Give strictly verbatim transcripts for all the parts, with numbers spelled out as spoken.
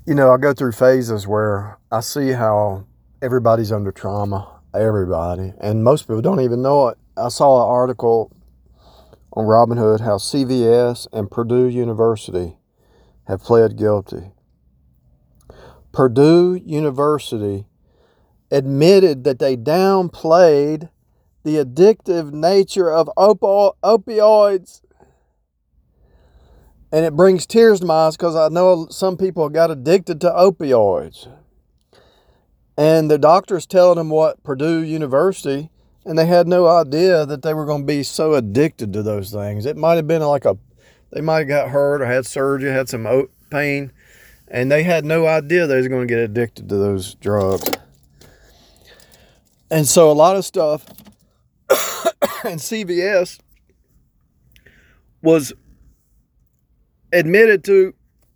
you know, I go through phases where I see how everybody's under trauma, everybody, and most people don't even know it. I saw an article on Robinhood how C V S and Purdue University have pled guilty. Purdue University admitted that they downplayed the addictive nature of opo- opioids. And it brings tears to my eyes because I know some people got addicted to opioids. And the doctor's telling them what Purdue University, and they had no idea that they were going to be so addicted to those things. It might have been like a, they might have got hurt or had surgery, had some pain, and they had no idea they was going to get addicted to those drugs. And so a lot of stuff, and C V S was admitted to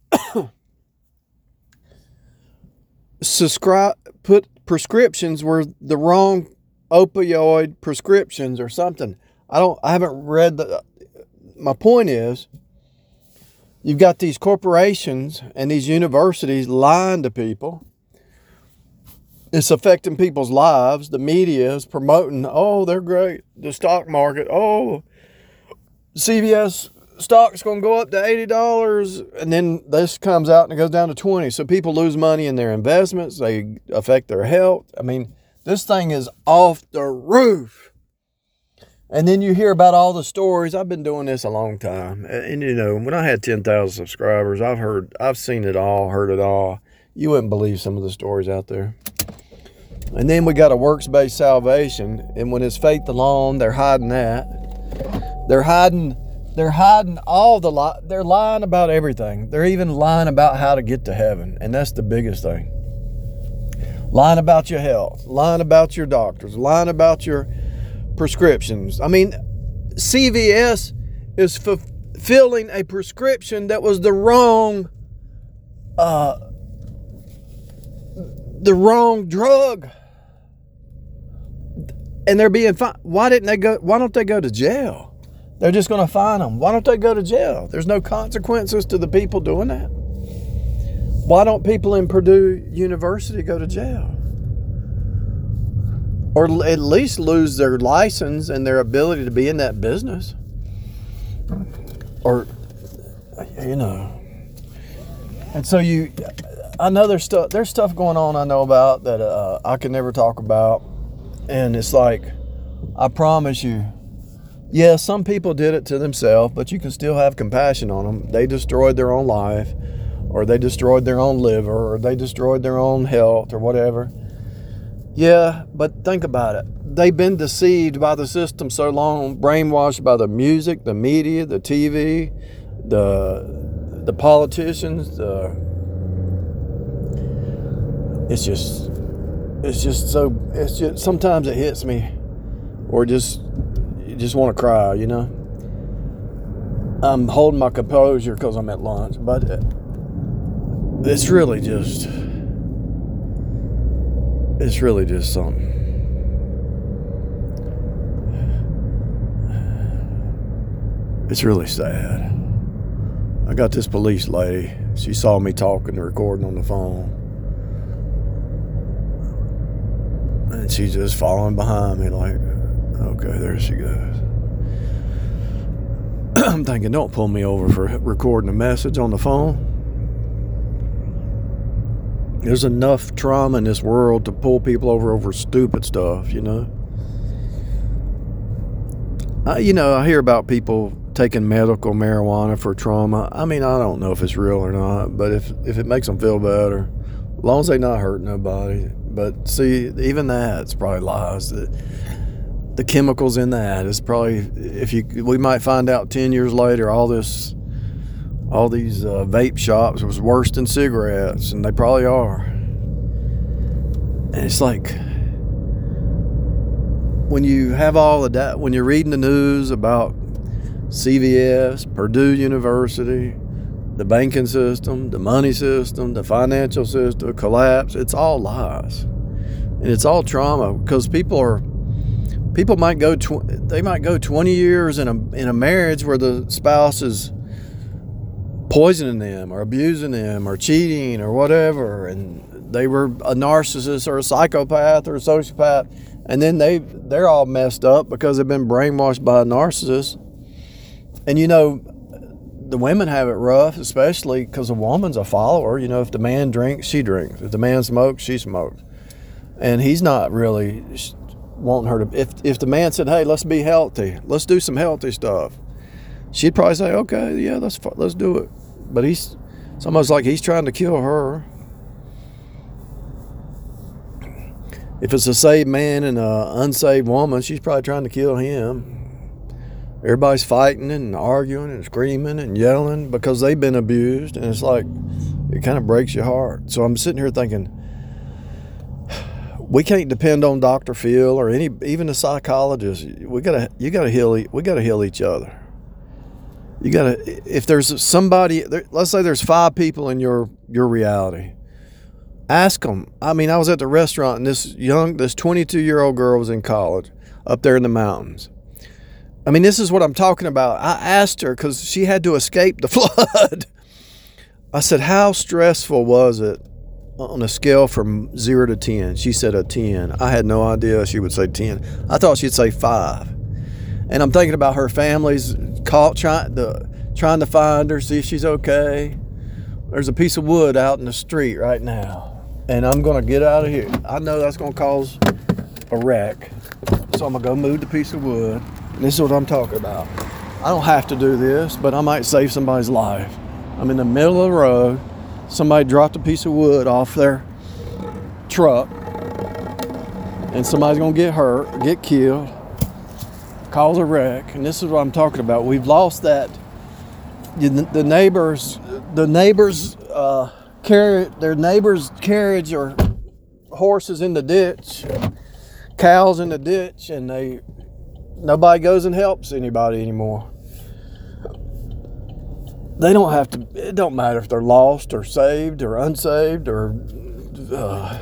subscribe, put prescriptions were the wrong opioid prescriptions or something. I don't, I haven't read the, my point is, you've got these corporations and these universities lying to people. It's affecting people's lives. The media is promoting, oh, they're great. The stock market, oh, C V S stock's going to go up to eighty dollars. And then this comes out and it goes down to twenty. So people lose money in their investments. They affect their health. I mean, this thing is off the roof. And then you hear about all the stories. I've been doing this a long time. And, and you know, when I had ten thousand subscribers, I've heard, I've seen it all, heard it all. You wouldn't believe some of the stories out there. And then we got a works-based salvation. And when it's faith alone, they're hiding that. They're hiding, they're hiding all the, li- they're lying about everything. They're even lying about how to get to heaven. And that's the biggest thing. Lying about your health, lying about your doctors, lying about your prescriptions. I mean, C V S is fulfilling a prescription that was the wrong, uh, the wrong drug. And they're being fined. Why didn't they go? Why don't they go to jail? They're just going to fine them. Why don't they go to jail? There's no consequences to the people doing that. Why don't people in Purdue University go to jail? Or at least lose their license and their ability to be in that business. Or, you know. And so you, I know there's stuff, there's stuff going on I know about that uh, I can never talk about. And it's like, I promise you, yeah, some people did it to themselves, but you can still have compassion on them. They destroyed their own life, or they destroyed their own liver, or they destroyed their own health, or whatever. Yeah, but think about it. They've been deceived by the system so long, brainwashed by the music, the media, the T V, the the politicians. The, it's just, it's just so. It's just sometimes it hits me, or just you just want to cry. You know. I'm holding my composure because I'm at lunch, but it's really just. It's really just something. It's really sad. I got this police lady. She saw me talking and recording on the phone. And she's just following behind me like, okay, there she goes. I'm thinking, don't pull me over for recording a message on the phone. There's enough trauma in this world to pull people over over stupid stuff, you know. I, you know, I hear about people taking medical marijuana for trauma. I mean, I don't know if it's real or not, but if, if it makes them feel better, as long as they not hurt nobody. But see, even that's probably lies. The, the chemicals in that is probably, if you, we might find out ten years later, all this, all these uh, vape shops was worse than cigarettes, and they probably are. And it's like, when you have all of that, when you're reading the news about C V S, Purdue University, the banking system, the money system, the financial system, collapse, it's all lies. And it's all trauma, because people are, people might go, tw- they might go twenty years in a in a marriage where the spouse is poisoning them or abusing them or cheating or whatever, and they were a narcissist or a psychopath or a sociopath, and then they they're all messed up because they've been brainwashed by a narcissist. And you know, the women have it rough, especially because a woman's a follower. You know, if the man drinks, she drinks. If the man smokes, she smokes. And he's not really wanting her to. If if the man said, "Hey, let's be healthy. Let's do some healthy stuff," she'd probably say, "Okay, yeah, let's let's do it." But he's it's almost like he's trying to kill her. If it's a saved man and an unsaved woman, she's probably trying to kill him. Everybody's fighting and arguing and screaming and yelling because they've been abused, and it's like it kind of breaks your heart. So I'm sitting here thinking, we can't depend on Doctor Phil or any, even a psychologist. We gotta, you gotta heal. We gotta heal each other. You gotta. If there's somebody, let's say there's five people in your your reality. Ask them. I mean, I was at the restaurant and this young, this twenty-two year old girl was in college up there in the mountains. I mean, this is what I'm talking about. I asked her because she had to escape the flood. I said, "How stressful was it on a scale from zero to ten?" She said a ten. I had no idea she would say ten. I thought she'd say five. And I'm thinking about her family's call, trying to trying to find her, see if she's okay. There's a piece of wood out in the street right now, and I'm gonna get out of here. I know that's gonna cause a wreck, so I'm gonna go move the piece of wood. And this is what I'm talking about. I don't have to do this, but I might save somebody's life. I'm in the middle of the road. Somebody dropped a piece of wood off their truck, and somebody's gonna get hurt, get killed, cause a wreck. And this is what I'm talking about. We've lost that. The neighbors, the neighbors uh, carry their neighbors' carriage or horses in the ditch, cows in the ditch, and they nobody goes and helps anybody anymore. They don't have to. It don't matter if they're lost or saved or unsaved or. Uh,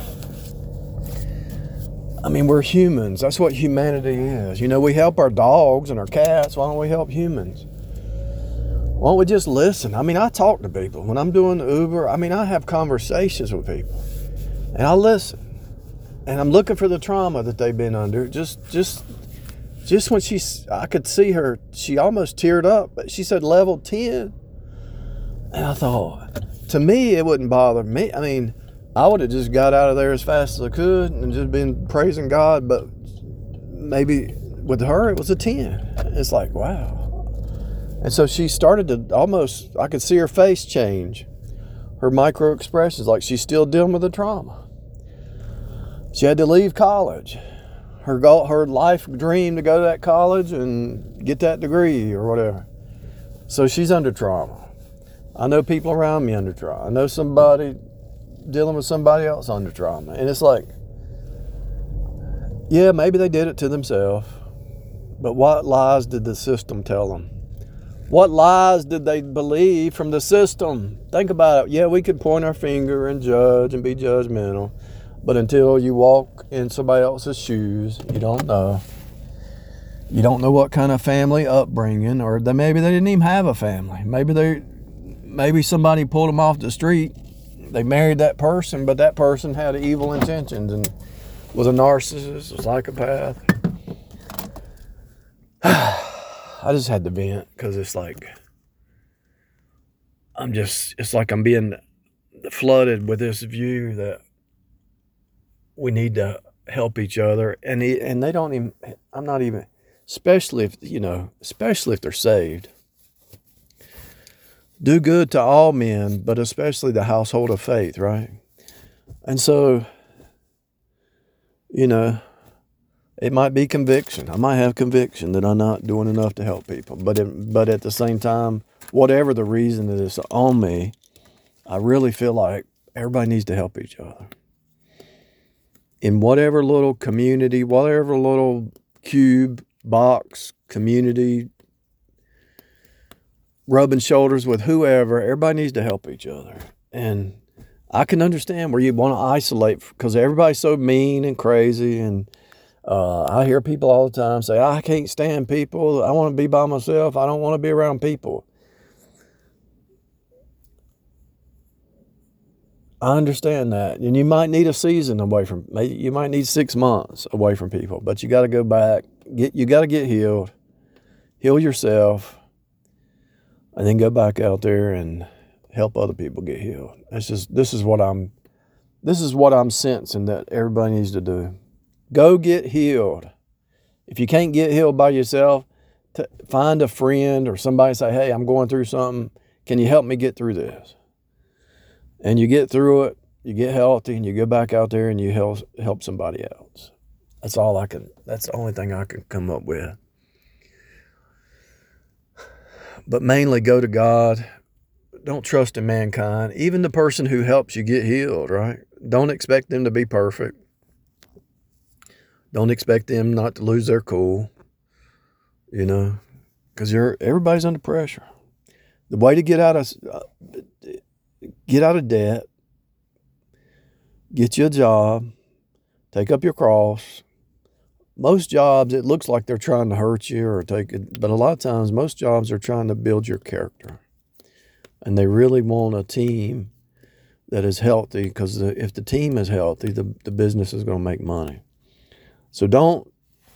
I mean, we're humans. That's what humanity is. You know, we help our dogs and our cats. Why don't we help humans? Why don't we just listen? I mean, I talk to people. When I'm doing the Uber, I mean, I have conversations with people. And I listen. And I'm looking for the trauma that they've been under. Just, just, just when she, I could see her, she almost teared up. But she said level ten. And I thought, to me, it wouldn't bother me. I mean, I would have just got out of there as fast as I could and just been praising God. But maybe with her, it was a ten. It's like, wow. And so she started to almost, I could see her face change. Her micro expressions, like she's still dealing with the trauma. She had to leave college. Her goal, her life dream to go to that college and get that degree or whatever. So she's under trauma. I know people around me under trauma. I know somebody dealing with somebody else under trauma. And it's like, yeah, maybe they did it to themselves. But what lies did the system tell them? What lies did they believe from the system? Think about it. Yeah, we could point our finger and judge and be judgmental. But until you walk in somebody else's shoes, you don't know. You don't know what kind of family upbringing, or they, maybe they didn't even have a family. Maybe they, maybe somebody pulled them off the street. They married that person, but that person had evil intentions and was a narcissist, a psychopath. I just had to vent because it's like, I'm just, it's like I'm being flooded with this view that we need to help each other. And he, and they don't even, I'm not even, especially if, you know, especially if they're saved. Do good to all men, but especially the household of faith, right? And so, you know, it might be conviction. I might have conviction that I'm not doing enough to help people. But it, but at the same time, whatever the reason that is on me, I really feel like everybody needs to help each other. In whatever little community, whatever little cube, box, community, rubbing shoulders with whoever, everybody needs to help each other. And I can understand where you want to isolate because everybody's so mean and crazy. And uh, I hear people all the time say, I can't stand people. I want to be by myself. I don't want to be around people. I understand that. And you might need a season away from, maybe you might need six months away from people, but you got to go back, get, you got to get healed, heal yourself, and then go back out there and help other people get healed. That's just, this is what I'm, this is what I'm sensing that everybody needs to do. Go get healed. If you can't get healed by yourself, to find a friend or somebody, say, hey, I'm going through something. Can you help me get through this? And you get through it, you get healthy, and you go back out there and you help, help somebody else. That's all I can, that's the only thing I can come up with. But mainly go to God. Don't trust in mankind. Even the person who helps you get healed, right? Don't expect them to be perfect. Don't expect them not to lose their cool, you know, because you're everybody's under pressure. The way to get out of uh, get out of debt, get you a job, take up your cross. Most jobs, it looks like they're trying to hurt you or take it, but a lot of times, most jobs are trying to build your character, and they really want a team that is healthy, because if the team is healthy, the, the business is going to make money. So don't,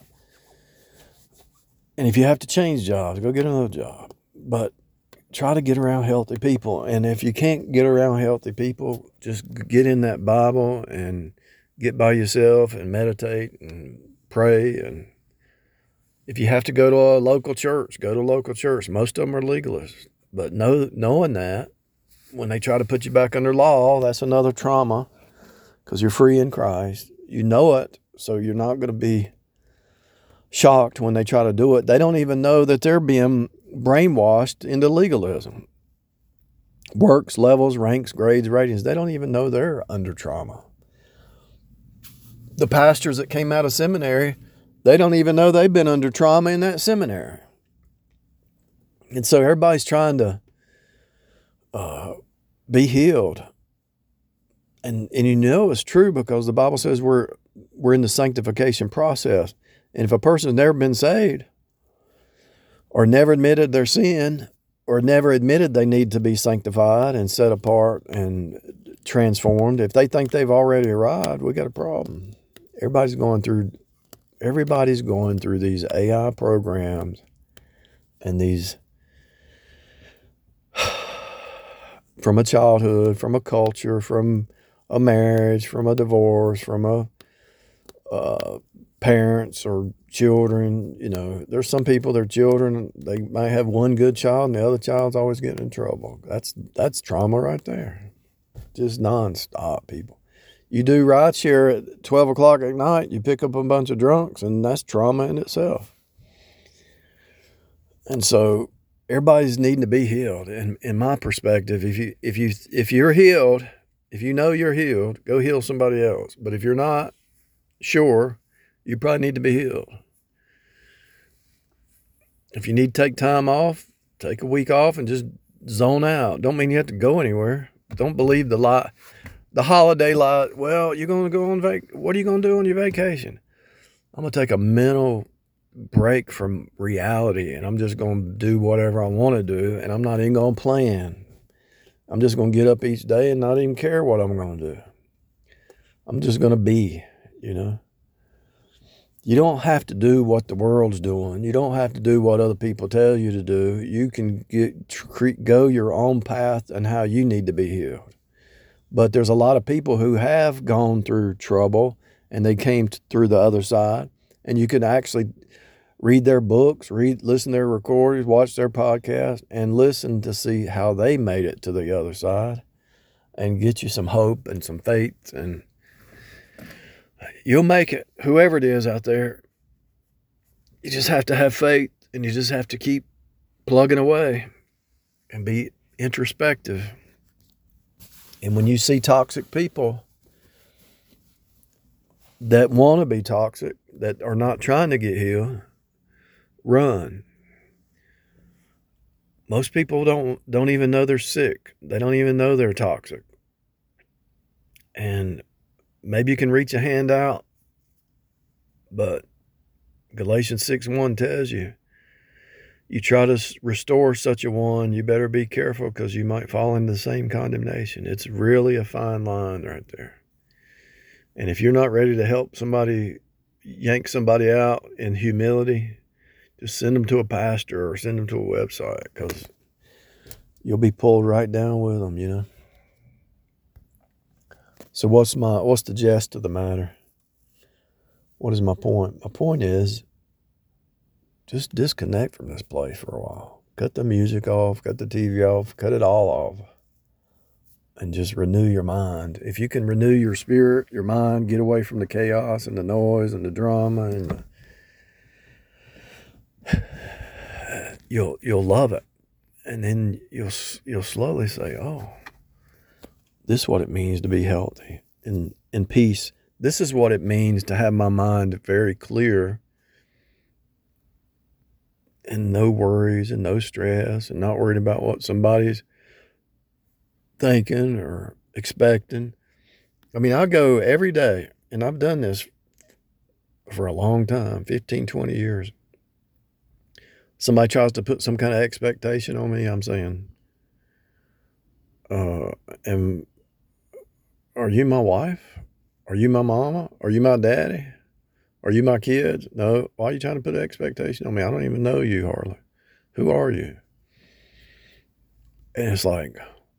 and if you have to change jobs, go get another job. But try to get around healthy people. And if you can't get around healthy people, just get in that Bible and get by yourself and meditate and pray. And if you have to go to a local church, go to a local church. Most of them are legalists. But know, knowing that, when they try to put you back under law, that's another trauma, because you're free in Christ. You know it. So you're not going to be shocked when they try to do it. They don't even know that they're being brainwashed into legalism. Works, levels, ranks, grades, ratings. They don't even know they're under trauma. The pastors that came out of seminary, they don't even know they've been under trauma in that seminary. And so everybody's trying to uh, be healed. And, and you know it's true, because the Bible says we're we're in the sanctification process. And if a person's never been saved, or never admitted their sin, or never admitted they need to be sanctified and set apart and transformed, if they think they've already arrived, we got a problem. Everybody's going through, everybody's going through these A I programs and these, from a childhood, from a culture, from a marriage, from a divorce, from a uh, parents or children. You know, there's some people, their children, they might have one good child and the other child's always getting in trouble. That's that's trauma right there. Just nonstop, people. You do ride share at twelve o'clock at night, you pick up a bunch of drunks, and that's trauma in itself. And so everybody's needing to be healed. And in my perspective, if you if you if you're healed, if you know you're healed, go heal somebody else. But if you're not sure, you probably need to be healed. If you need to take time off, take a week off and just zone out. Don't mean you have to go anywhere. Don't believe the lie, the holiday lie. Well, you're going to go on vac. What are you going to do on your vacation? I'm going to take a mental break from reality, and I'm just going to do whatever I want to do, and I'm not even going to plan. I'm just going to get up each day and not even care what I'm going to do. I'm just going to be, you know. You don't have to do what the world's doing. You don't have to do what other people tell you to do. You can get, go your own path and how you need to be healed. But there's a lot of people who have gone through trouble and they came through the other side. And you can actually read their books, read, listen to their recordings, watch their podcasts, and listen to see how they made it to the other side, and get you some hope and some faith, and you'll make it. Whoever it is out there, you just have to have faith, and you just have to keep plugging away and be introspective. And when you see toxic people that want to be toxic, that are not trying to get healed, run. Most people don't don't even know they're sick. They don't even know they're toxic. And maybe you can reach a hand out, but Galatians six one tells you, You try to s- restore such a one, you better be careful because you might fall into the same condemnation. It's really a fine line right there. And if you're not ready to help somebody, yank somebody out in humility, just send them to a pastor or send them to a website, because you'll be pulled right down with them, you know. So what's my what's the gist of the matter? What is my point? My point is just disconnect from this place for a while. Cut the music off, cut the T V off, cut it all off. And just renew your mind. If you can renew your spirit, your mind, get away from the chaos and the noise and the drama, and the, you'll you'll love it. And then you'll you'll slowly say, "Oh, this is what it means to be healthy and in peace. This is what it means to have my mind very clear and no worries and no stress and not worried about what somebody's thinking or expecting." I mean, I go every day, and I've done this for a long time, fifteen, twenty years. Somebody tries to put some kind of expectation on me, I'm saying, uh, and are you my wife? Are you my mama? Are you my daddy? Are you my kids? No. Why are you trying to put an expectation on me? I don't even know you hardly. Who are you? And it's like,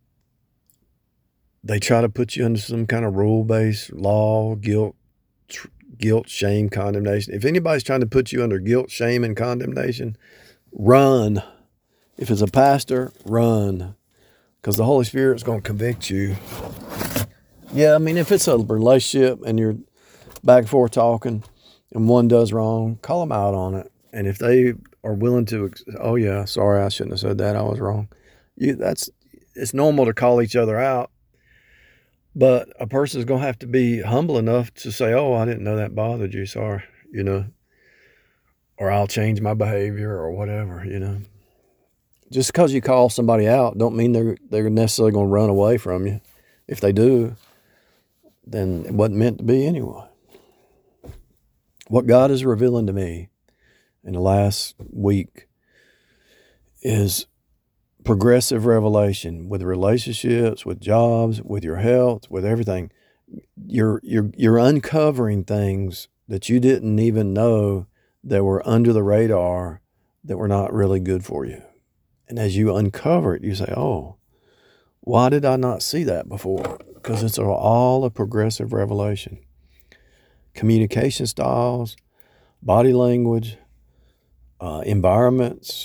they try to put you under some kind of rule-based law, guilt, tr- guilt, shame, condemnation. If anybody's trying to put you under guilt, shame, and condemnation, run. If it's a pastor, run, because the Holy Spirit's going to convict you. Yeah, I mean, if it's a relationship and you're back and forth talking and one does wrong, call them out on it. And if they are willing to, oh yeah, sorry, I shouldn't have said that, I was wrong. You, that's, it's normal to call each other out. But a person's going to have to be humble enough to say, oh, I didn't know that bothered you. Sorry, you know, or I'll change my behavior or whatever, you know. Just because you call somebody out don't mean they're, they're necessarily going to run away from you. If they do, then it wasn't meant to be anyway. What God is revealing to me in the last week is progressive revelation with relationships, with jobs, with your health, with everything. You're you're you're uncovering things that you didn't even know that were under the radar that were not really good for you. And as you uncover it, you say, "Oh, why did I not see that before?" Because it's all a progressive revelation. Communication styles, body language, uh, environments.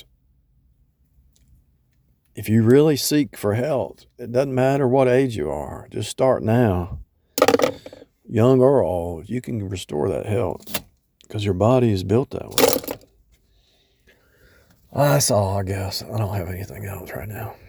If you really seek for health, it doesn't matter what age you are. Just start now. Young or old, you can restore that health because your body is built that way. That's all, I guess. I don't have anything else right now.